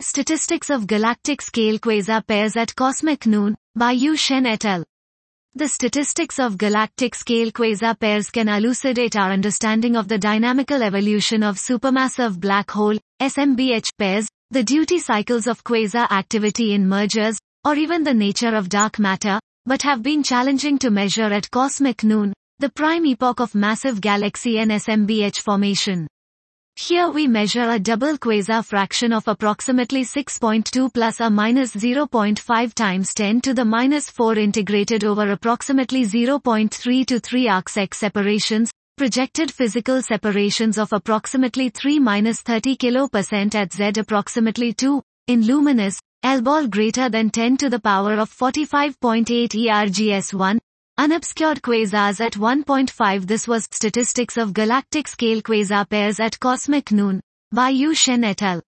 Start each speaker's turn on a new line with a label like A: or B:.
A: Statistics of Galactic Scale Quasar Pairs at Cosmic Noon, by Yu Shen et al. The statistics of galactic scale quasar pairs can elucidate our understanding of the dynamical evolution of supermassive black hole, SMBH pairs, the duty cycles of quasar activity in mergers, or even the nature of dark matter, but have been challenging to measure at cosmic noon, the prime epoch of massive galaxy and SMBH formation. Here we measure a double quasar fraction of approximately 6.2 plus or minus 0.5 times 10 to the minus 4 integrated over approximately 0.3 to 3 arcsec separations, projected physical separations of approximately 3 minus 30 kilo% at Z approximately 2, in luminous, L ball greater than 10 to the power of 45.8 ERGS1, unobscured quasars at 1.5. This was Statistics of Galactic Scale Quasar Pairs at Cosmic Noon, by Yu Shen et al.